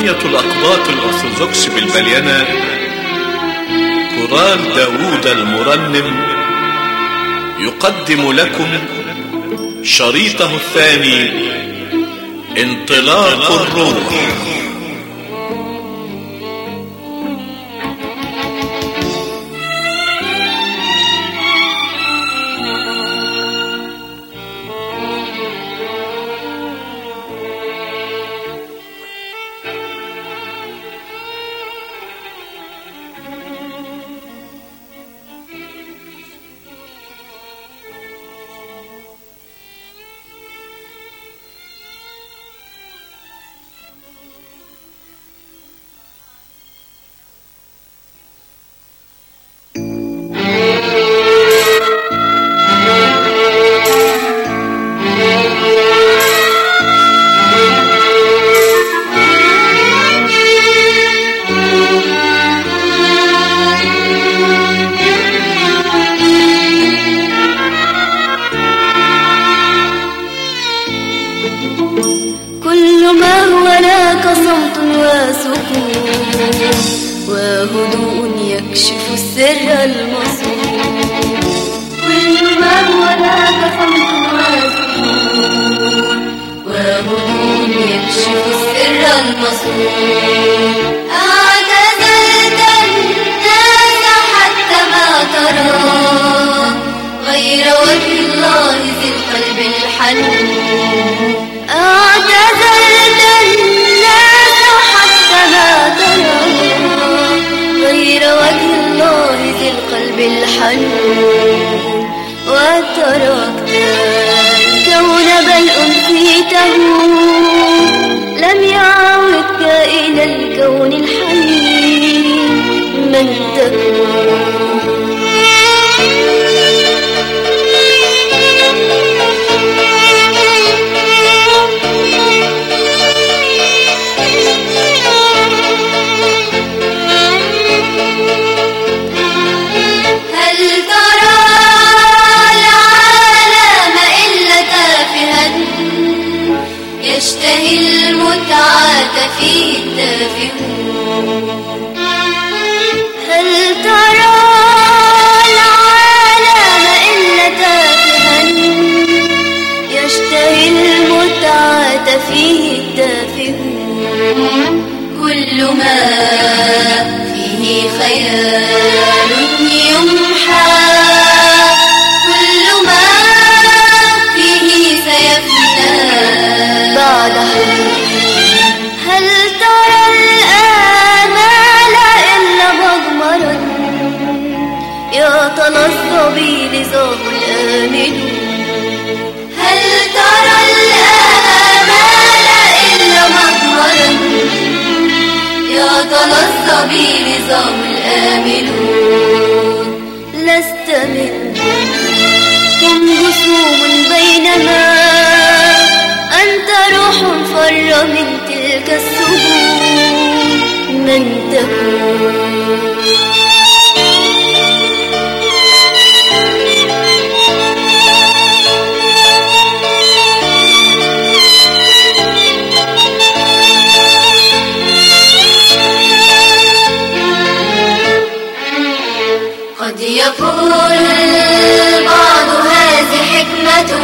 كومبانية الأقباط الأرثوذكس بالبلينة كورال داوود المرنم يقدم لكم شريطه الثاني انطلاق الروح. وهدوء يكشف السر المصون. كل ما هو ذاك صمت وسكون وهدوء يكشف السر المصون. اعتزلت الناس حتى ما ترى غير وجه الله ذي القلب الحنون. اعتزلت الناس حتى ما ترى غير وجه الله ذي القلب الحنون. وتركت الكون بل أنسيته لم يعودك إلى الكون الحنين من تكون. يشتهي المتعة فيه التافهون. هل ترى العالم إلا تافها يشتهي المتعة فيه التافهون. كل ما فيه خيال يمحى كل ما فيه سيفنى بعد هل ترى الآمال إلا مضمرا يتلظى به نظام الآمن. هل ترى الآمال إلا مضمرا يتلظى به نظام الآمنون. لست منهم هم جسوم بينما أنت روح فر من تلك السجون من تكون. قد يقول البعض هذه حكمة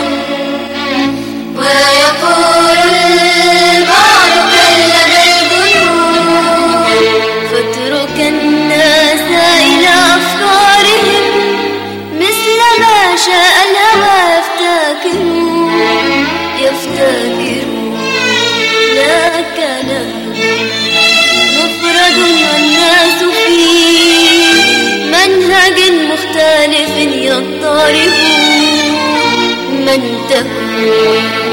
ويقول البعض كلم الجنون. فاترك الناس إلى أفكارهم مثل ما شاء الهوى يفتكرون لك له مفرد والناس في منهج مختلف يضطربون من تكون.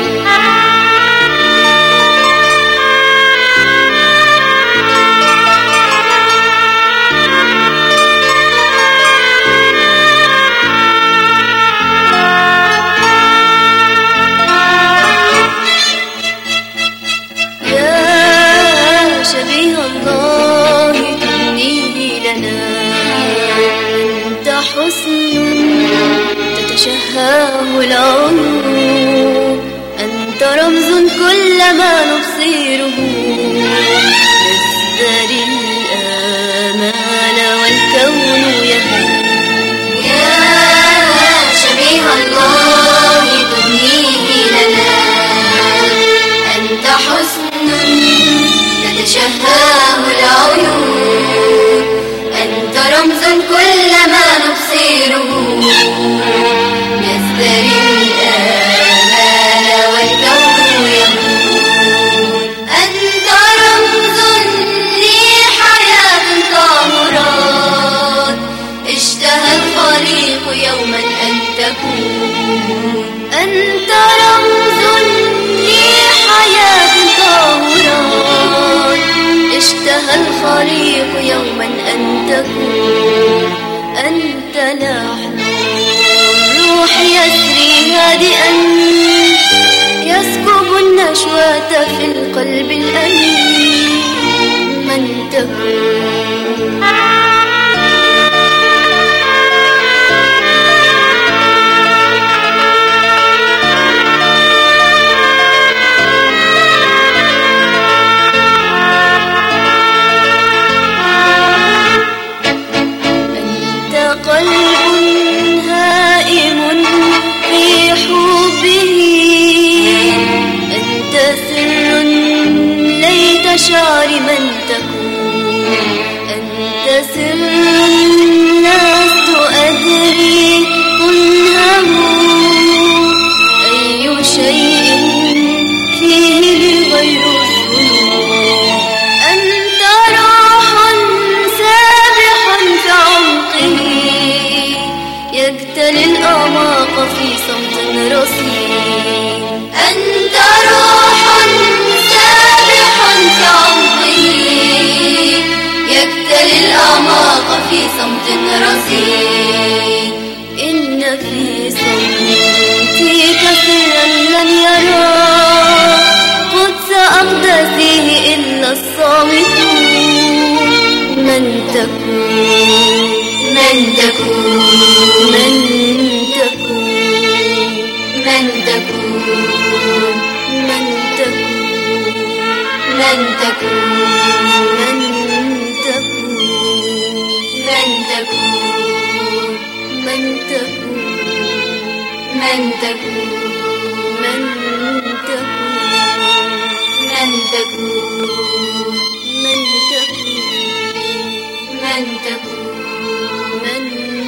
تتشهاه العيون شهاه العيون، أنت رمز كل ما نبصره يزدري الآمال والكون يهون. أنت رمز لحياة طاهرات اشتهى الخليق يوما أن تكون. أنت رمز لحياة طاهرات اشتهى الخليق يوما أن تكون. أنت لحن الروح يسري هادئا يسكب النشوة في القلب الأمين. من تكون قلب هائم في حبه، أنت سر ليت شعر من تكون. أنت سر لست أدري كنهه أي شيء فيه غير الظنون. أنت روح سابح في عمقه يجتلي الأعماق في صمت رصين. أنت روح سابح في عمقه يجتلي الأعماق في صمت رصين. إن في صمتك سرا لن يرى قدس أقدسه إلا الصامتون. من تكون من تكون من تكون من تكون من تكون من تكون من تكون من تكون من تكون من تكون من تكون من تكون من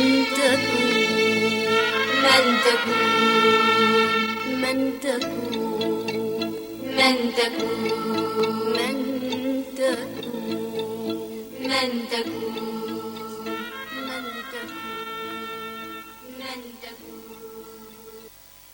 تكون من تكون من تكون من تكون من تكون من تكون